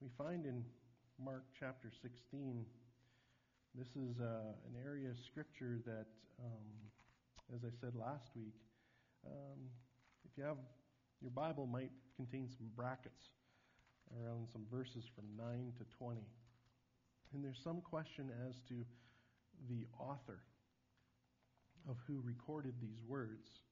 we find in Mark chapter 16, this is an area of Scripture that, as I said last week, if you have your Bible, might contain some brackets around some verses from 9 to 20. And there's some question as to the author of who recorded these words.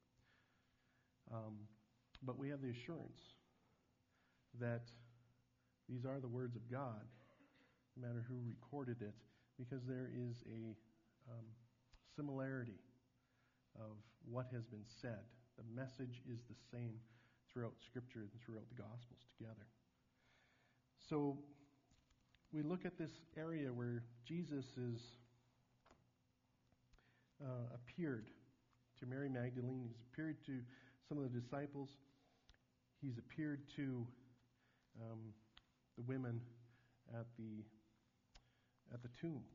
But we have the assurance that these are the words of God, no matter who recorded it, because there is a similarity of what has been said. The message is the same throughout Scripture and throughout the Gospels together. So we look at this area where Jesus is appeared to Mary Magdalene. He's appeared to some of the disciples. He's appeared to the women at the tomb.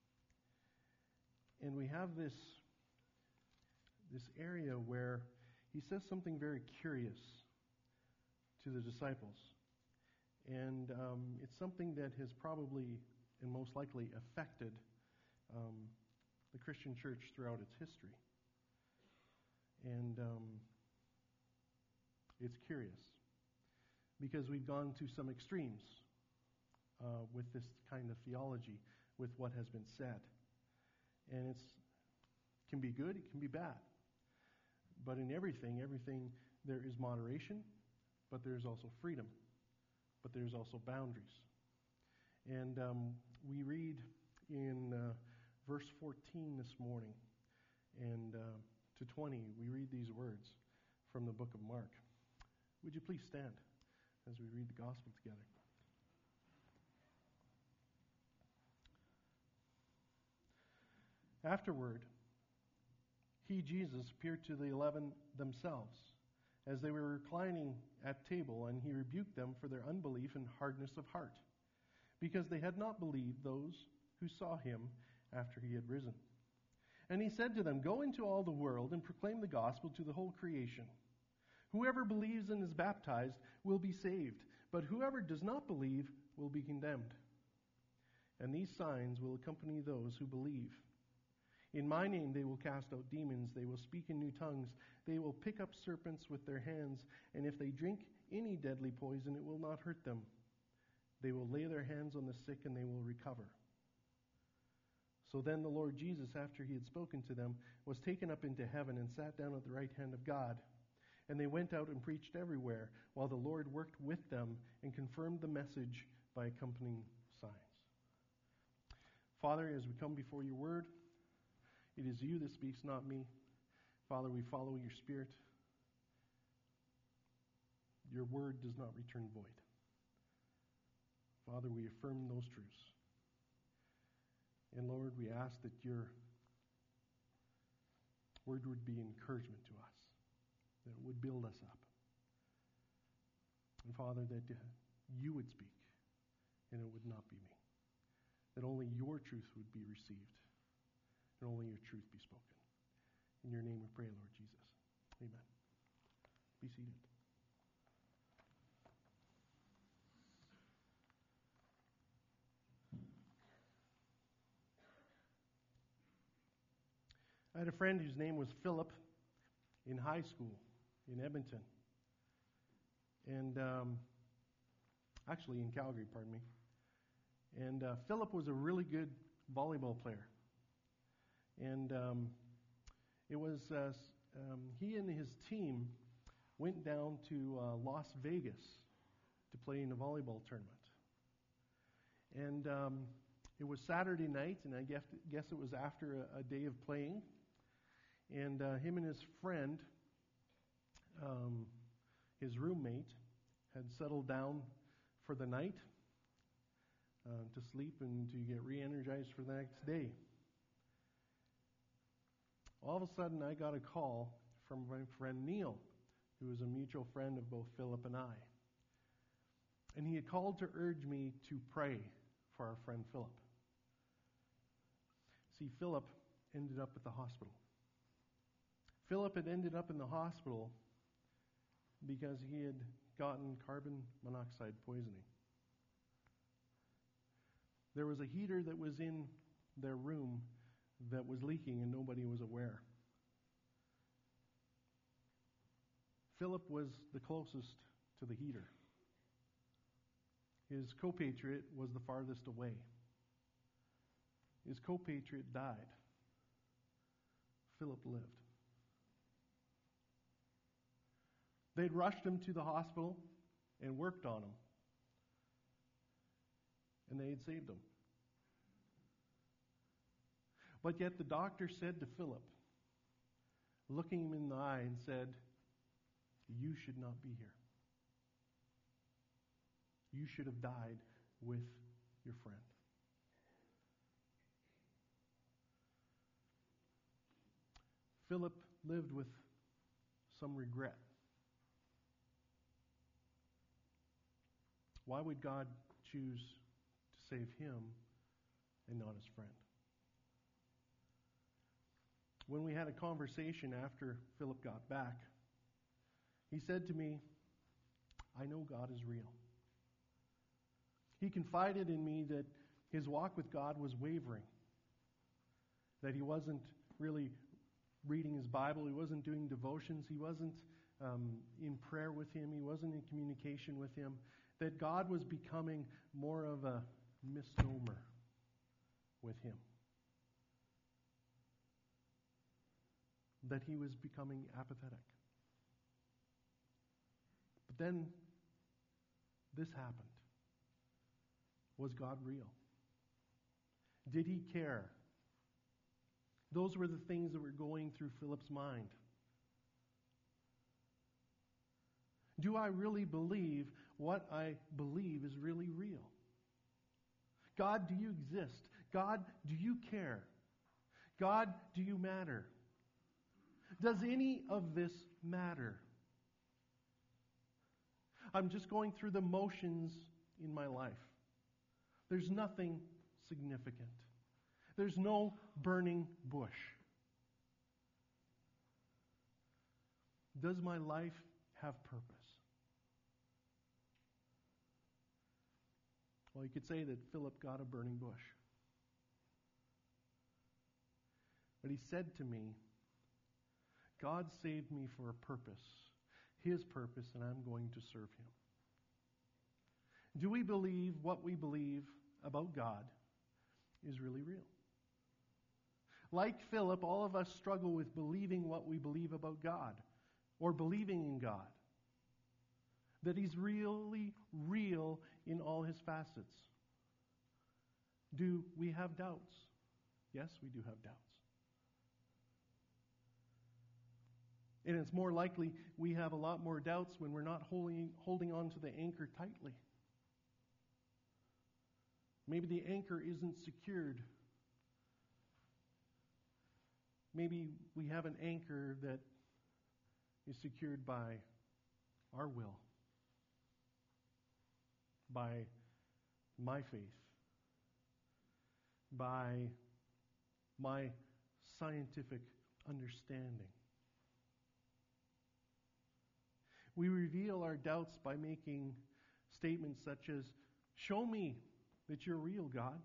And we have this area where he says something very curious to the disciples. And it's something that has probably and most likely affected the Christian church throughout its history. And it's curious because we've gone to some extremes with this kind of theology, with what has been said. And it can be good, it can be bad. But in everything, there is moderation, but there's also freedom. But there's also boundaries. And we read in verse 14 this morning and to 20, we read these words from the book of Mark. Would you please stand as we read the gospel together? Afterward, he, Jesus, appeared to the 11 themselves as they were reclining at table, and he rebuked them for their unbelief and hardness of heart, because they had not believed those who saw him after he had risen. And he said to them, "Go into all the world and proclaim the gospel to the whole creation. Whoever believes and is baptized will be saved, but whoever does not believe will be condemned. And these signs will accompany those who believe. In my name they will cast out demons, they will speak in new tongues, they will pick up serpents with their hands, and if they drink any deadly poison, it will not hurt them. They will lay their hands on the sick and they will recover." So then the Lord Jesus, after he had spoken to them, was taken up into heaven and sat down at the right hand of God. And they went out and preached everywhere, while the Lord worked with them and confirmed the message by accompanying signs. Father, as we come before your word, it is you that speaks, not me. Father, we follow your Spirit. Your word does not return void. Father, we affirm those truths. And Lord, we ask that your word would be encouragement to us, that it would build us up. And Father, that you would speak, and it would not be me. That only your truth would be received, and only your truth be spoken. In your name we pray, Lord Jesus. Amen. Be seated. I had a friend whose name was Philip in high school in Edmonton. And actually in Calgary, pardon me. And Philip was a really good volleyball player. And it was he and his team went down to Las Vegas to play in a volleyball tournament. And it was Saturday night, and I guess it was after a day of playing. And him and his friend, his roommate, had settled down for the night to sleep and to get re-energized for the next day. All of a sudden, I got a call from my friend Neil, who was a mutual friend of both Philip and I. And he had called to urge me to pray for our friend Philip. See, Philip ended up at the hospital. Philip had ended up in the hospital because he had gotten carbon monoxide poisoning. There was a heater that was in their room that was leaking and nobody was aware. Philip was the closest to the heater. His compatriot was the farthest away. His compatriot died. Philip lived. They'd rushed him to the hospital and worked on him. And they had saved him. But yet the doctor said to Philip, looking him in the eye, and said, "You should not be here. You should have died with your friend." Philip lived with some regret. Why would God choose to save him and not his friend? When we had a conversation after Philip got back, he said to me, "I know God is real." He confided in me that his walk with God was wavering, that he wasn't really reading his Bible, he wasn't doing devotions, he wasn't in prayer with him, he wasn't in communication with him, that God was becoming more of a misnomer with him. That he was becoming apathetic. But then this happened. Was God real? Did he care? Those were the things that were going through Philip's mind. Do I really believe what I believe is really real? God, do you exist? God, do you care? God, do you matter? Does any of this matter? I'm just going through the motions in my life. There's nothing significant. There's no burning bush. Does my life have purpose? Well, you could say that Philip got a burning bush. But he said to me, God saved me for a purpose, His purpose, and I'm going to serve Him. Do we believe what we believe about God is really real? Like Philip, all of us struggle with believing what we believe about God, or believing in God. That He's really real in all His facets. Do we have doubts? Yes, we do have doubts. And it's more likely we have a lot more doubts when we're not holding on to the anchor tightly. Maybe the anchor isn't secured. Maybe we have an anchor that is secured by our will, by my faith, by my scientific understanding. We reveal our doubts by making statements such as, "Show me that you're real, God.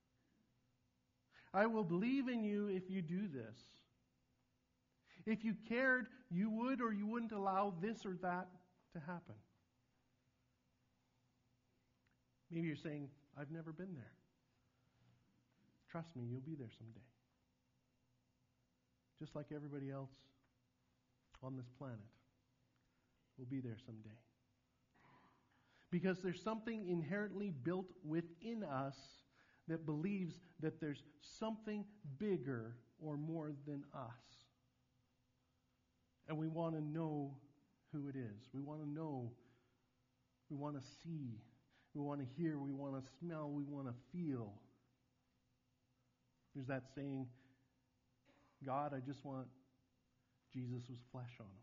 I will believe in you if you do this. If you cared, you would or you wouldn't allow this or that to happen." Maybe you're saying, "I've never been there." Trust me, you'll be there someday. Just like everybody else on this planet will be there someday. Because there's something inherently built within us that believes that there's something bigger or more than us. And we want to know who it is. We want to know. We want to see. We want to hear. We want to smell. We want to feel. There's that saying, "God, I just want Jesus with flesh on him."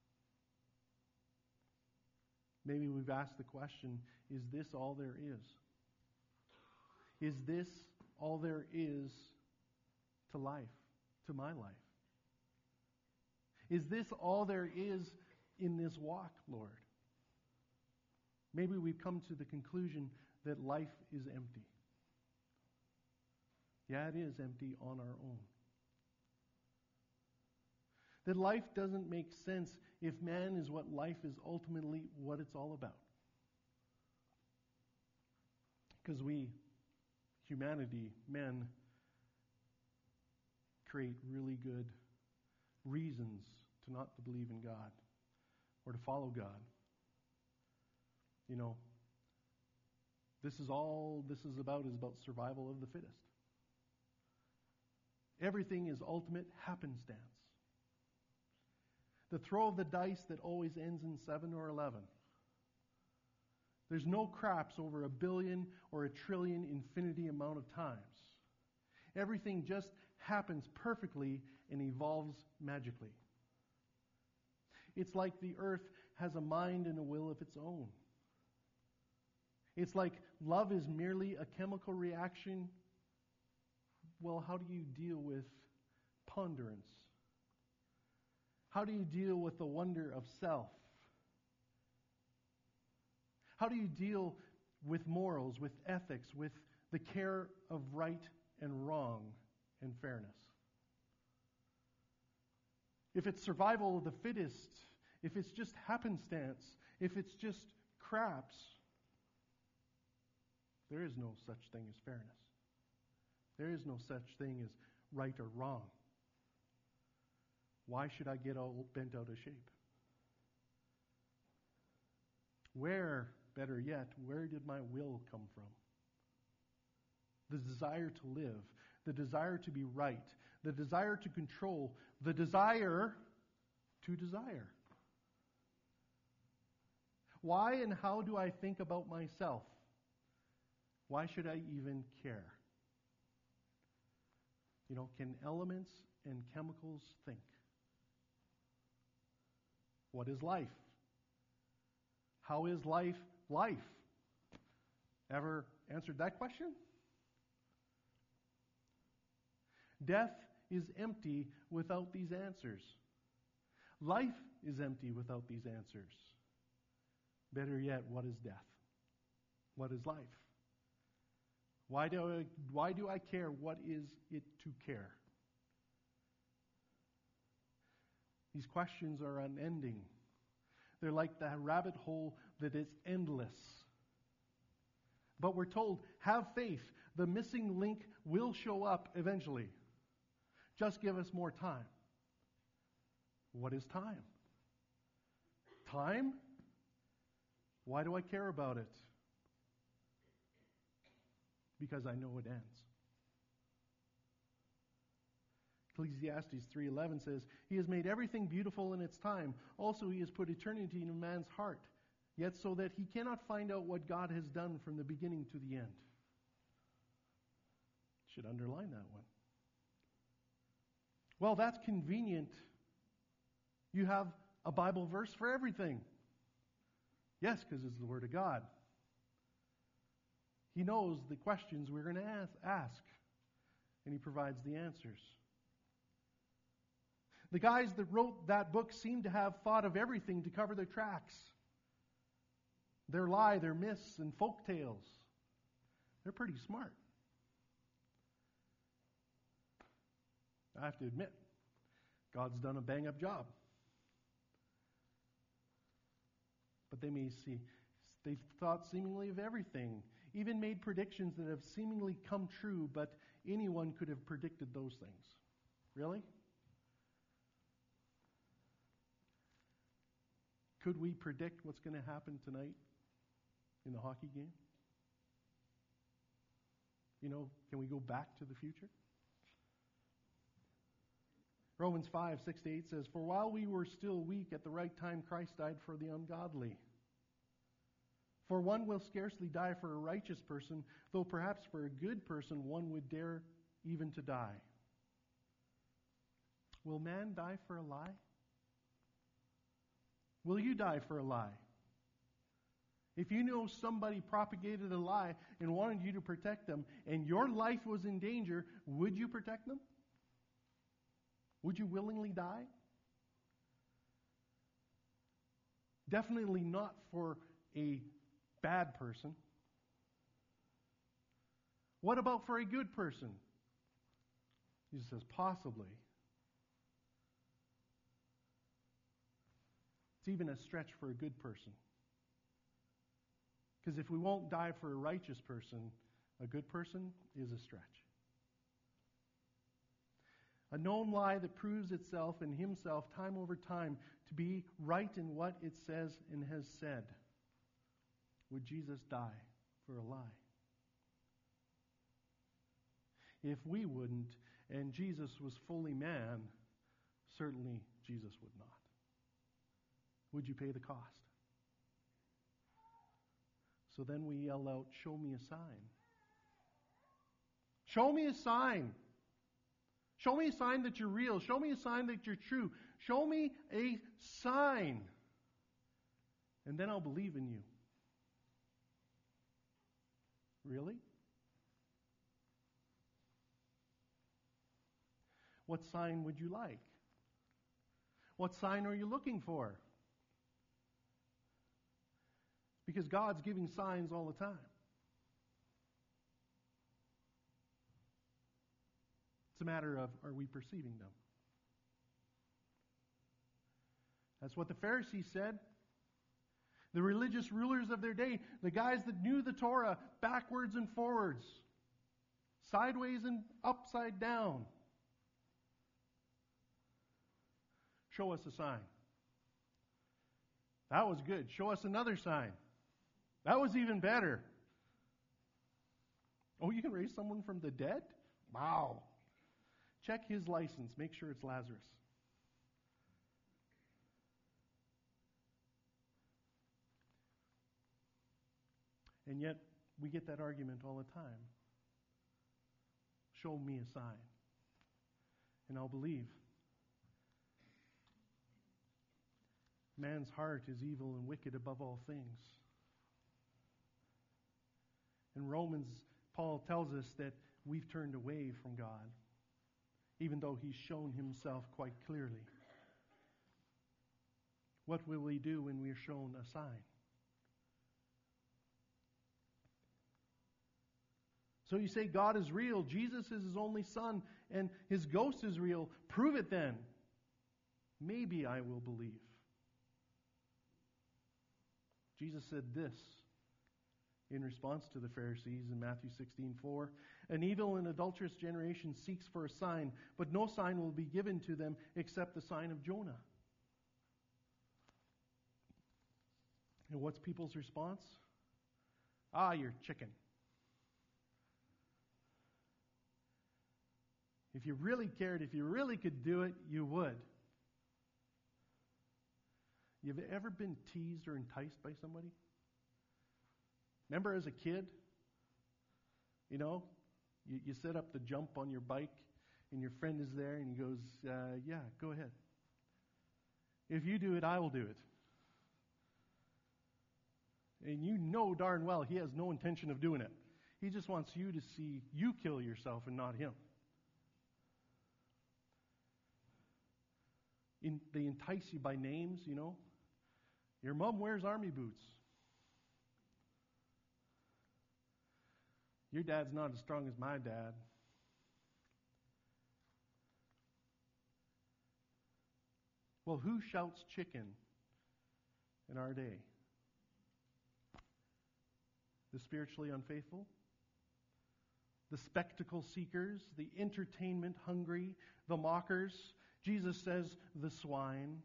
Maybe we've asked the question, is this all there is? Is this all there is to life, to my life? Is this all there is in this walk, Lord? Maybe we've come to the conclusion that life is empty. Yeah, it is empty on our own. That life doesn't make sense if man is what life is ultimately what it's all about. Because we, humanity, men, create really good reasons to not to believe in God or to follow God. You know, this is about survival of the fittest. Everything is ultimate happenstance. The throw of the dice that always ends in 7 or 11. There's no craps over 1 billion or 1 trillion infinity amount of times. Everything just happens perfectly and evolves magically. It's like the earth has a mind and a will of its own. It's like love is merely a chemical reaction. Well, how do you deal with ponderance? How do you deal with the wonder of self? How do you deal with morals, with ethics, with the care of right and wrong and fairness? If it's survival of the fittest, if it's just happenstance, if it's just craps, there is no such thing as fairness. There is no such thing as right or wrong. Why should I get all bent out of shape? Better yet, where did my will come from? The desire to live, the desire to be right, the desire to control, the desire to desire. Why and how do I think about myself? Why should I even care? You know, can elements and chemicals think? What is life? How is life life? Ever answered that question? Death is empty without these answers. Life is empty without these answers. Better yet, what is death? What is life? Why do I care? What is it to care? These questions are unending. They're like the rabbit hole that is endless. But we're told, have faith. The missing link will show up eventually. Just give us more time. What is time? Time? Why do I care about it? Because I know it ends. Ecclesiastes 3:11 says, He has made everything beautiful in its time. Also, He has put eternity in man's heart, yet so that he cannot find out what God has done from the beginning to the end. Should underline that one. Well, that's convenient. You have a Bible verse for everything. Yes, because it's the Word of God. He knows the questions we're going to ask, and He provides the answers. The guys that wrote that book seem to have thought of everything to cover their tracks. Their lie, their myths, and folk tales. They're pretty smart. I have to admit, God's done a bang-up job. But they've thought seemingly of everything, even made predictions that have seemingly come true, but anyone could have predicted those things. Really? Could we predict what's going to happen tonight in the hockey game? You know, can we go back to the future? Romans 5:6-8 says, For while we were still weak, at the right time Christ died for the ungodly. For one will scarcely die for a righteous person, though perhaps for a good person one would dare even to die. Will man die for a lie? Will you die for a lie? If you know somebody propagated a lie and wanted you to protect them, and your life was in danger, would you protect them? Would you willingly die? Definitely not for a bad person. What about for a good person? Jesus says, possibly. It's even a stretch for a good person. Because if we won't die for a righteous person, a good person is a stretch. A known lie that proves itself and himself time over time to be right in what it says and has said. Would Jesus die for a lie? If we wouldn't, and Jesus was fully man, certainly Jesus would not. Would you pay the cost? So then we yell out, show me a sign. Show me a sign. Show me a sign that you're real. Show me a sign that you're true. Show me a sign. And then I'll believe in you. Really? What sign would you like? What sign are you looking for? Because God's giving signs all the time. It's a matter of, are we perceiving them? That's what the Pharisees said. The religious rulers of their day, the guys that knew the Torah backwards and forwards, sideways and upside down. Show us a sign. That was good. Show us another sign. That was even better. Oh, you can raise someone from the dead? Wow. Check his license. Make sure it's Lazarus. And yet, we get that argument all the time. Show me a sign, and I'll believe. Man's heart is evil and wicked above all things. In Romans, Paul tells us that we've turned away from God, even though He's shown Himself quite clearly. What will we do when we are shown a sign? So you say God is real, Jesus is His only Son, and His ghost is real. Prove it then. Maybe I will believe. Jesus said this in response to the Pharisees in Matthew 16:4. An evil and adulterous generation seeks for a sign, but no sign will be given to them except the sign of Jonah. And what's people's response? Ah, you're chicken. If you really cared, if you really could do it, you would. You've ever been teased or enticed by somebody? Remember as a kid? You know, you set up the jump on your bike and your friend is there and he goes, yeah, go ahead. If you do it, I will do it. And you know darn well he has no intention of doing it. He just wants you to see you kill yourself and not him. They entice you by names, you know. Your mom wears army boots. Your dad's not as strong as my dad. Well, who shouts chicken in our day? The spiritually unfaithful? The spectacle seekers? The entertainment hungry? The mockers? Jesus says, the swine.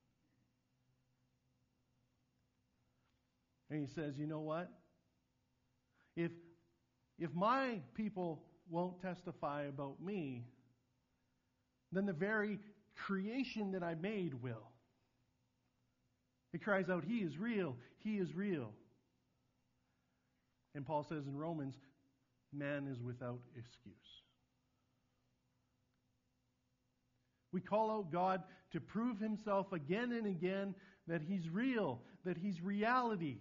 And He says, you know what? If my people won't testify about me, then the very creation that I made will. It cries out, He is real. He is real. And Paul says in Romans, man is without excuse. We call out God to prove Himself again and again that He's real, that He's reality.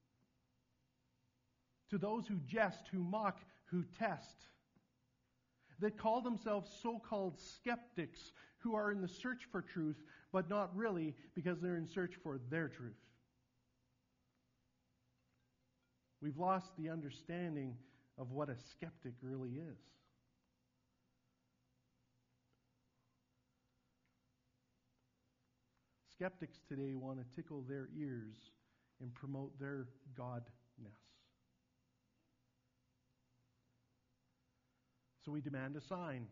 To those who jest, who mock, who test, that call themselves so-called skeptics, who are in the search for truth, but not really, because they're in search for their truth. We've lost the understanding of what a skeptic really is. skeptics today want to tickle their ears and promote their godness. So we demand a sign.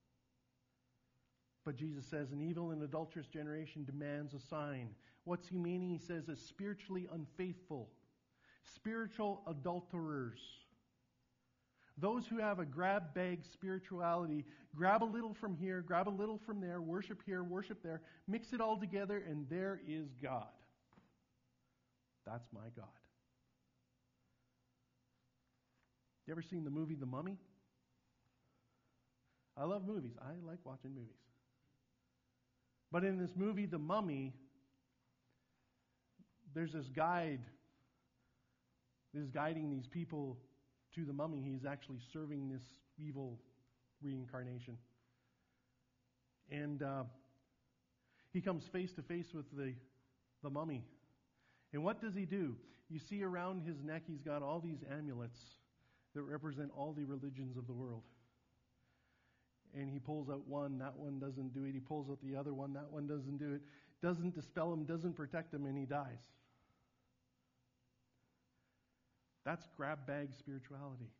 But Jesus says, an evil and adulterous generation demands a sign. What's he meaning? He says, a spiritually unfaithful, spiritual adulterers. Those who have a grab bag spirituality, grab a little from here, grab a little from there, worship here, worship there, mix it all together, and there is God. That's my God. You ever seen the movie The Mummy? I love movies. I like watching movies. But in this movie, The Mummy, there's this guide that is guiding these people to the mummy. He's actually serving this evil reincarnation. And he comes face to face with the mummy. And what does he do? You see around his neck, he's got all these amulets that represent all the religions of the world. And he pulls out one, that one doesn't do it. He pulls out the other one, that one doesn't do it. Doesn't dispel him, doesn't protect him, and he dies. That's grab bag spirituality.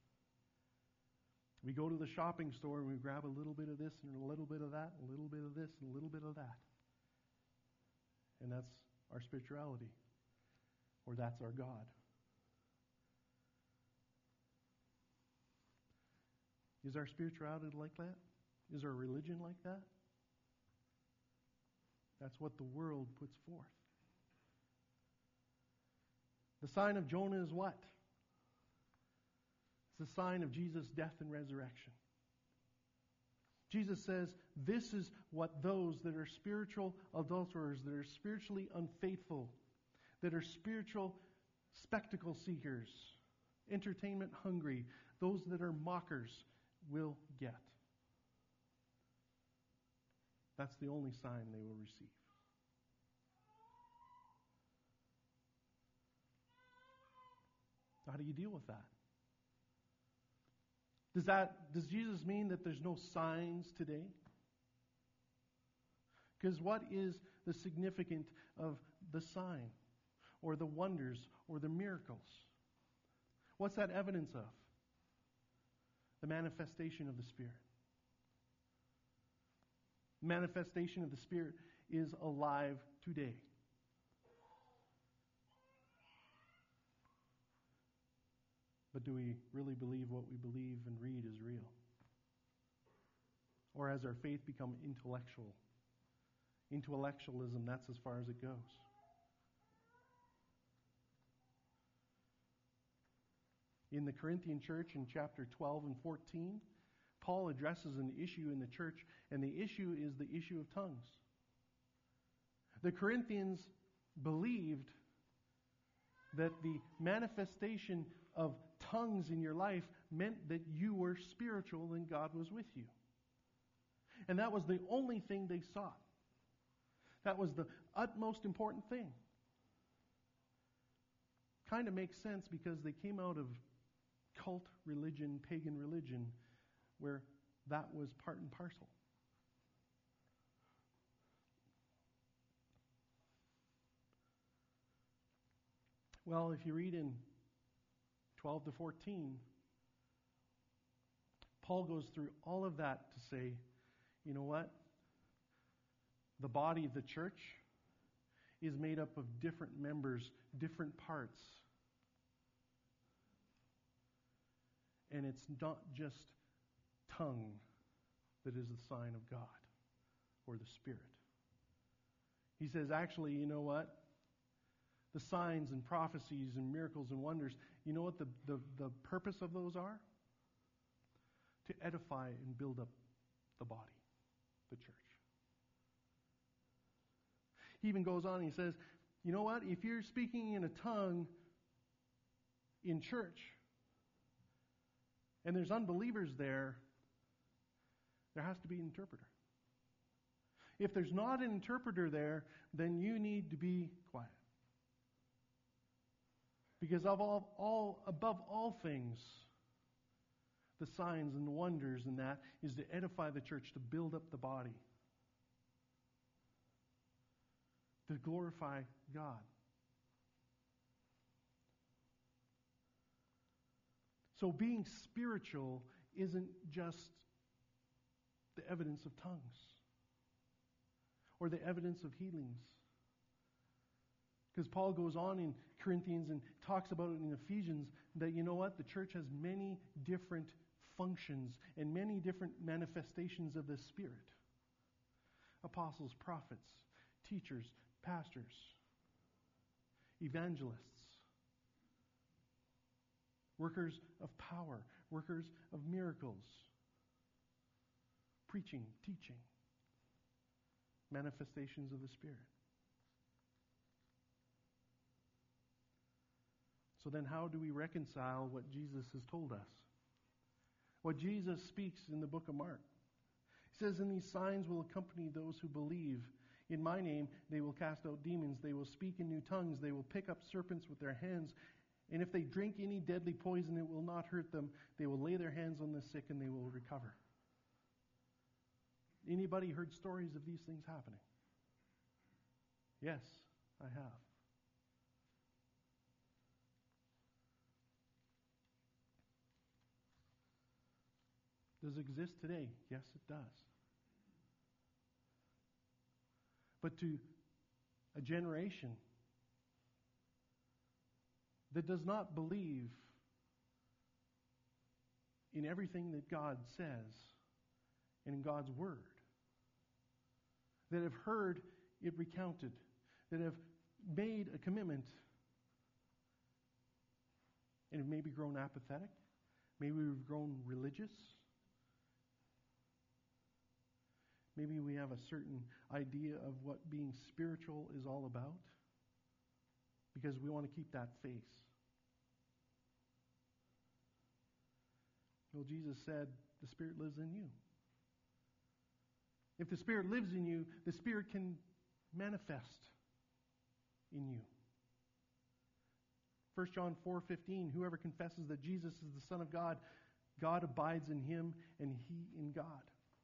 We go to the shopping store and we grab a little bit of this and a little bit of that, a little bit of this and a little bit of that. And that's our spirituality. Or that's our God. Is our spirituality like that? Is our religion like that? That's what the world puts forth. The sign of Jonah is what? It's the sign of Jesus' death and resurrection. Jesus says, this is what those that are spiritual adulterers, that are spiritually unfaithful, that are spiritual spectacle seekers, entertainment hungry, those that are mockers will get. That's the only sign they will receive. How do you deal with that? Does Jesus mean that there's no signs today? Because what is the significance of the sign, or the wonders, or the miracles? What's that evidence of? The manifestation of the Spirit. The manifestation of the Spirit is alive today. But do we really believe what we believe and read is real? Or has our faith become intellectual? Intellectualism, that's as far as it goes. In the Corinthian church in chapter 12 and 14, Paul addresses an issue in the church, and the issue is the issue of tongues. The Corinthians believed that the manifestation of tongues in your life meant that you were spiritual and God was with you. And that was the only thing they sought. That was the utmost important thing. Kind of makes sense because they came out of cult religion, pagan religion, where that was part and parcel. Well, if you read in 12 to 14, Paul goes through all of that to say, you know what? The body of the church is made up of different members, different parts. And it's not just tongue that is the sign of God or the Spirit. He says, actually, you know what? The signs and prophecies and miracles and wonders, you know what the purpose of those are? To edify and build up the body, the church. He even goes on and he says, you know what? If you're speaking in a tongue in church and there's unbelievers there has to be an interpreter. If there's not an interpreter there, then you need to be quiet. Because above all things, the signs and the wonders and that is to edify the church, to build up the body. to glorify God. So being spiritual isn't just the evidence of tongues or the evidence of healings. Because Paul goes on in Corinthians and talks about it in Ephesians that, you know what, the church has many different functions and many different manifestations of the Spirit. Apostles, prophets, teachers, pastors, evangelists, workers of power, workers of miracles, preaching, teaching, manifestations of the Spirit. So then how do we reconcile what Jesus has told us? What Jesus speaks in the book of Mark. He says, "And these signs will accompany those who believe. In my name they will cast out demons. They will speak in new tongues. They will pick up serpents with their hands. And if they drink any deadly poison, it will not hurt them. They will lay their hands on the sick and they will recover." Anybody heard stories of these things happening? Yes, I have. Does it exist today? Yes, it does. But to a generation that does not believe in everything that God says and in God's Word, that have heard it recounted, that have made a commitment and have maybe grown apathetic, maybe we've grown religious, maybe we have a certain idea of what being spiritual is all about because we want to keep that face. Well, Jesus said, the Spirit lives in you. If the Spirit lives in you, the Spirit can manifest in you. 1 John 4:15, whoever confesses that Jesus is the Son of God, God abides in him and he in God.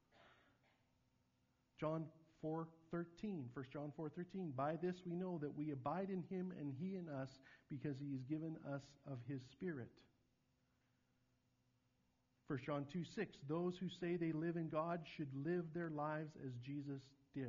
John 4:13, 1 John 4:13, by this we know that we abide in him and he in us because he has given us of his Spirit. 1 John 2:6, those who say they live in God should live their lives as Jesus did.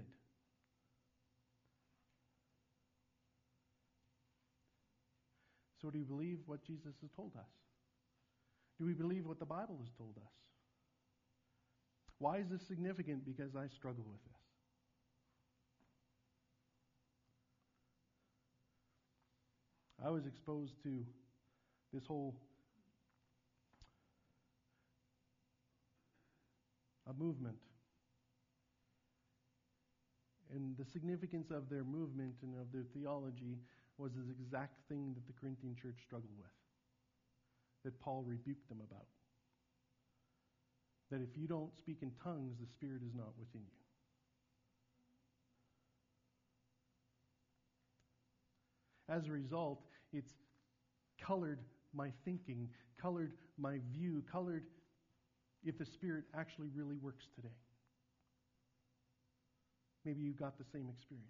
So do you believe what Jesus has told us? Do we believe what the Bible has told us? Why is this significant? Because I struggle with this. I was exposed to this whole movement. And the significance of their movement and of their theology was the exact thing that the Corinthian church struggled with, that Paul rebuked them about. That if you don't speak in tongues, the Spirit is not within you. As a result, it's colored my thinking, colored my view, colored if the Spirit actually really works today. Maybe you got the same experience.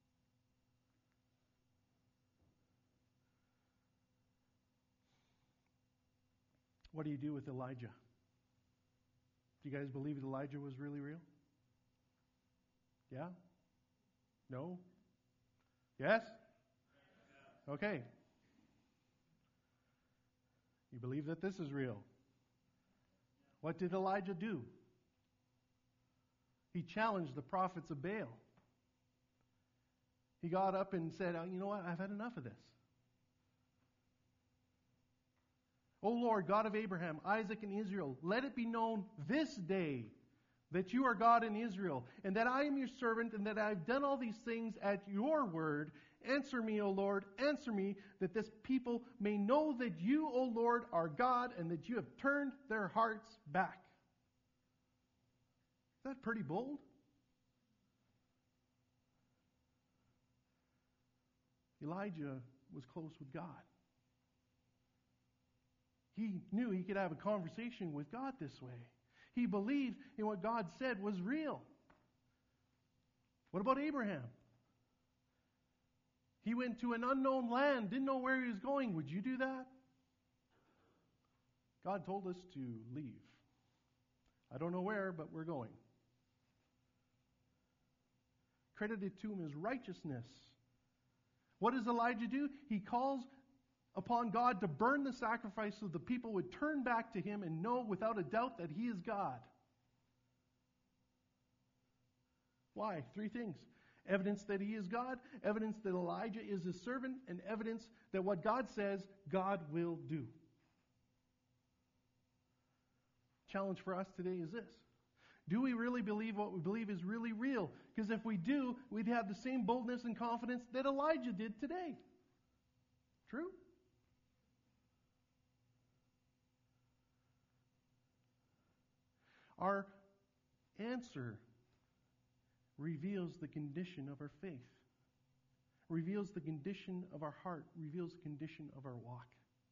What do you do with Elijah? Do you guys believe that Elijah was really real? Yeah? No? Yes? Okay. You believe that this is real. What did Elijah do? He challenged the prophets of Baal. He got up and said, you know what? I've had enough of this. O Lord, God of Abraham, Isaac, and Israel, let it be known this day that you are God in Israel, and that I am your servant, and that I have done all these things at your word. Answer me, O Lord, answer me, that this people may know that you, O Lord, are God, and that you have turned their hearts back. Is that pretty bold? Elijah was close with God. He knew he could have a conversation with God this way. He believed in what God said was real. What about Abraham? He went to an unknown land, didn't know where he was going. Would you do that? God told us to leave. I don't know where, but we're going. Credited to him as righteousness. What does Elijah do? He calls upon God to burn the sacrifice so the people would turn back to him and know without a doubt that he is God. Why? 3 things. Evidence that he is God, evidence that Elijah is his servant, and evidence that what God says, God will do. Challenge for us today is this. Do we really believe what we believe is really real? Because if we do, we'd have the same boldness and confidence that Elijah did today. True? Our answer reveals the condition of our faith, reveals the condition of our heart, reveals the condition of our walk.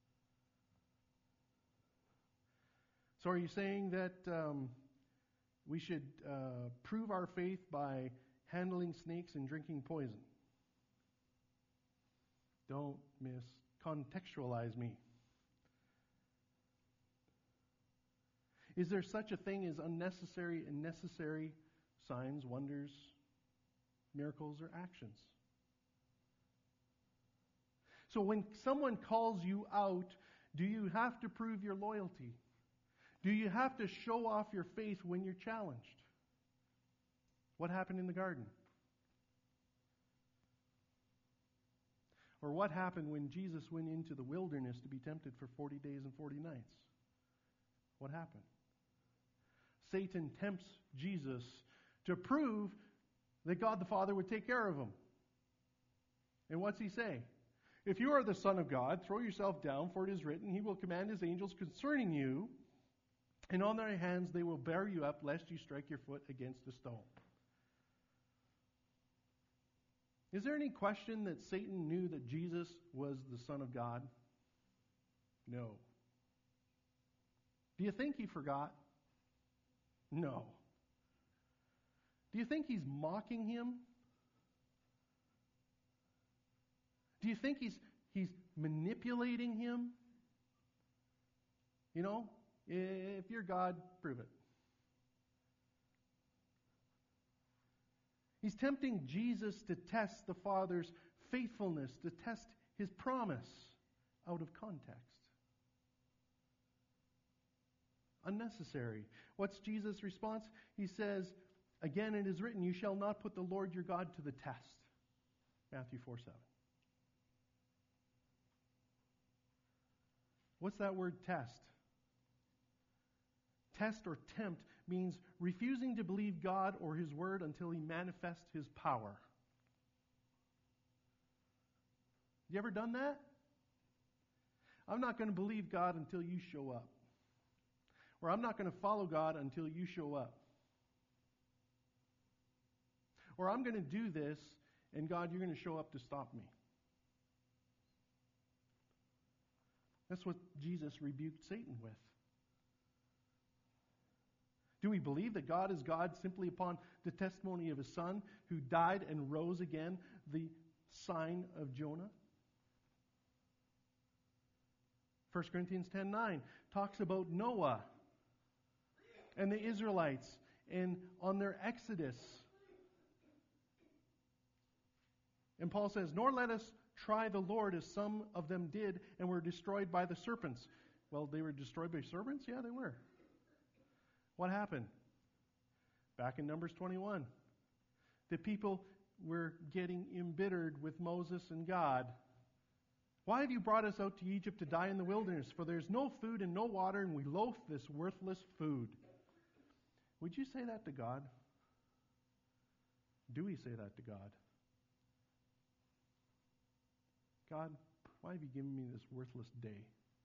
So are you saying that we should prove our faith by handling snakes and drinking poison? Don't miscontextualize me. Is there such a thing as unnecessary and necessary signs, wonders, miracles, or actions? So when someone calls you out, do you have to prove your loyalty? Do you have to show off your faith when you're challenged? What happened in the garden? Or what happened when Jesus went into the wilderness to be tempted for 40 days and 40 nights? What happened? Satan tempts Jesus to prove that God the Father would take care of him. And what's he say? If you are the Son of God, throw yourself down, for it is written, He will command His angels concerning you, and on their hands they will bear you up, lest you strike your foot against a stone. Is there any question that Satan knew that Jesus was the Son of God? No. Do you think he forgot? No. Do you think he's mocking him? Do you think he's manipulating him? You know, if you're God, prove it. He's tempting Jesus to test the Father's faithfulness, to test His promise out of context. Unnecessary. What's Jesus' response? He says, again it is written, you shall not put the Lord your God to the test. Matthew 4:7. What's that word test? Test or tempt means refusing to believe God or His Word until He manifests His power. You ever done that? I'm not going to believe God until you show up. Or I'm not going to follow God until you show up. Or I'm going to do this, and God, you're going to show up to stop me. That's what Jesus rebuked Satan with. Do we believe that God is God simply upon the testimony of His Son, who died and rose again, the sign of Jonah? 1 Corinthians 10:9 talks about Noah and the Israelites and on their exodus. And Paul says, nor let us try the Lord as some of them did and were destroyed by the serpents. Well, they were destroyed by serpents? Yeah, they were. What happened? Back in Numbers 21. The people were getting embittered with Moses and God. Why have you brought us out to Egypt to die in the wilderness? For there's no food and no water, and we loathe this worthless food. Would you say that to God? Do we say that to God? God, why have you given me this worthless day?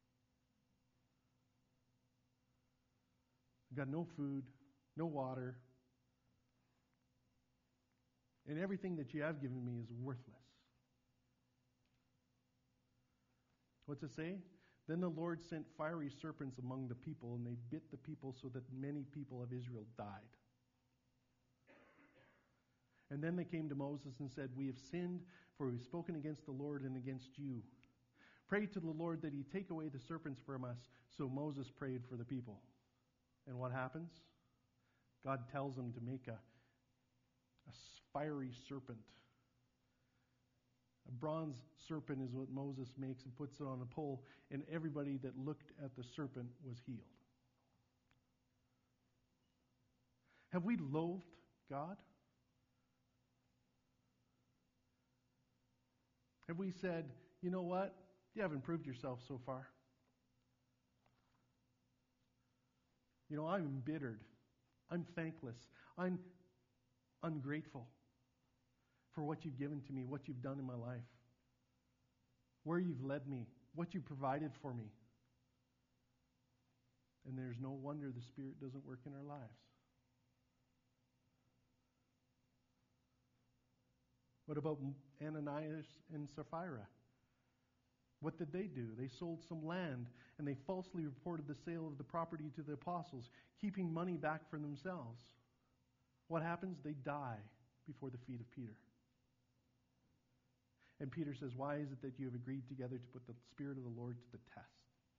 I've got no food, no water, and everything that you have given me is worthless. What's it say? Then the Lord sent fiery serpents among the people, and they bit the people so that many people of Israel died. And then they came to Moses and said, "We have sinned, for we've spoken against the Lord and against you. Pray to the Lord that he take away the serpents from us." So Moses prayed for the people. And what happens? God tells him to make a fiery serpent. A bronze serpent is what Moses makes and puts it on a pole, and everybody that looked at the serpent was healed. Have we loathed God? Have we said, "You know what? You haven't proved yourself so far. You know, I'm embittered. I'm thankless. I'm ungrateful for what you've given to me, what you've done in my life, where you've led me, what you provided for me." And there's no wonder the Spirit doesn't work in our lives. What about Ananias and Sapphira? What did they do? They sold some land, and they falsely reported the sale of the property to the apostles, keeping money back for themselves. What happens? They die before the feet of Peter. And Peter says, "Why is it that you have agreed together to put the Spirit of the Lord to the test?"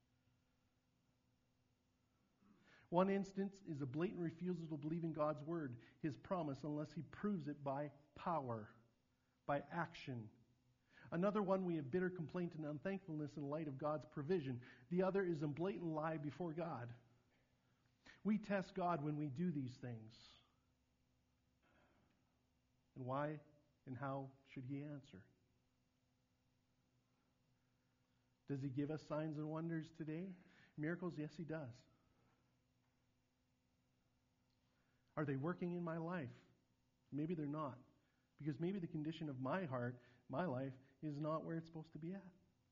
One instance is a blatant refusal to believe in God's word, his promise, unless he proves it by power, by action. Another one, we have bitter complaint and unthankfulness in light of God's provision. The other is a blatant lie before God. We test God when we do these things. And why and how should he answer? Does he give us signs and wonders today? Miracles? Yes, he does. Are they working in my life? Maybe they're not. Because maybe the condition of my heart, my life, is not where it's supposed to be at.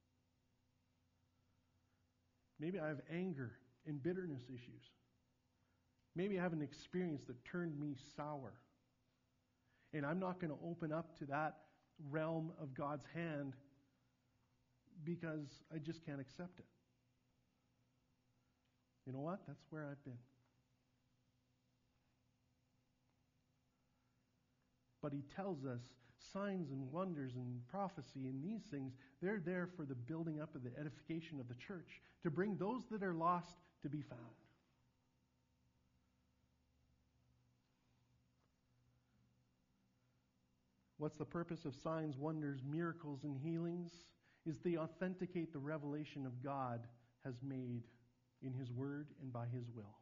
Maybe I have anger and bitterness issues. Maybe I have an experience that turned me sour. And I'm not going to open up to that realm of God's hand because I just can't accept it. You know what? That's where I've been. But he tells us signs and wonders and prophecy and these things, they're there for the building up of the edification of the church, to bring those that are lost to be found. What's the purpose of signs, wonders, miracles, and healings? Is they authenticate the revelation of God has made in his word and by his will.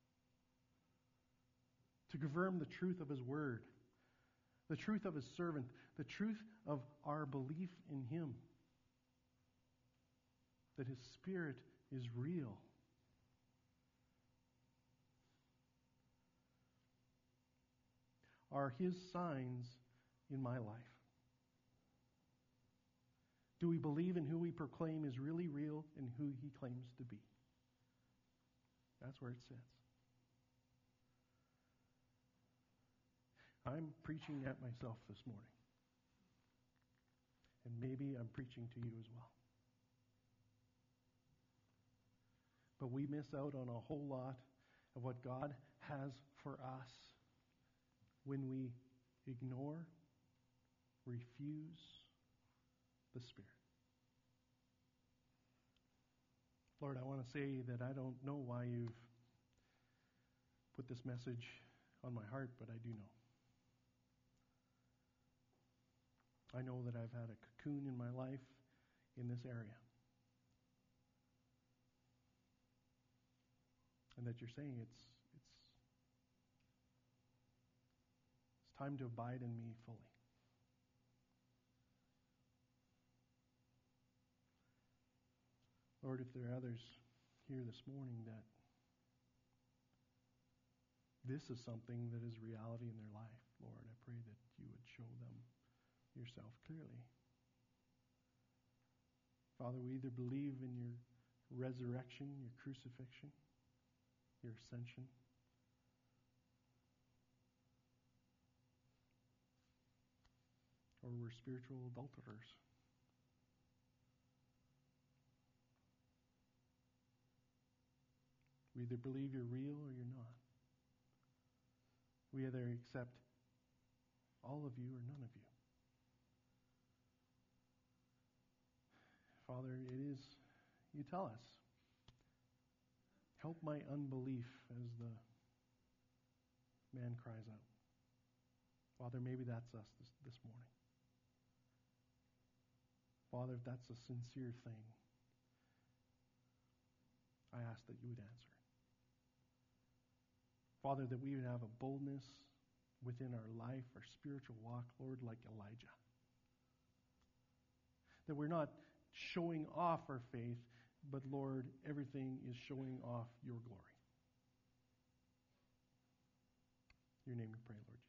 To confirm the truth of his word, the truth of his servant, the truth of our belief in him, that his Spirit is real. Are his signs in my life? Do we believe in who we proclaim is really real and who he claims to be? That's where it sits. I'm preaching at myself this morning. And maybe I'm preaching to you as well. But we miss out on a whole lot of what God has for us when we ignore, refuse the Spirit. Lord, I want to say that I don't know why you've put this message on my heart, but I do know. I know that I've had a cocoon in my life in this area. And that you're saying it's time to abide in me fully. Lord, if there are others here this morning that this is something that is reality in their life, Lord, I pray that you would show them yourself clearly. Father, we either believe in your resurrection, your crucifixion, your ascension, or we're spiritual adulterers. We either believe you're real or you're not. We either accept all of you or none of you. Father, it is, you tell us, help my unbelief as the man cries out. Father, maybe that's us this morning. Father, if that's a sincere thing, I ask that you would answer. Father, that we would have a boldness within our life, our spiritual walk, Lord, like Elijah. That we're not showing off our faith, but Lord, everything is showing off your glory. In your name we pray, Lord.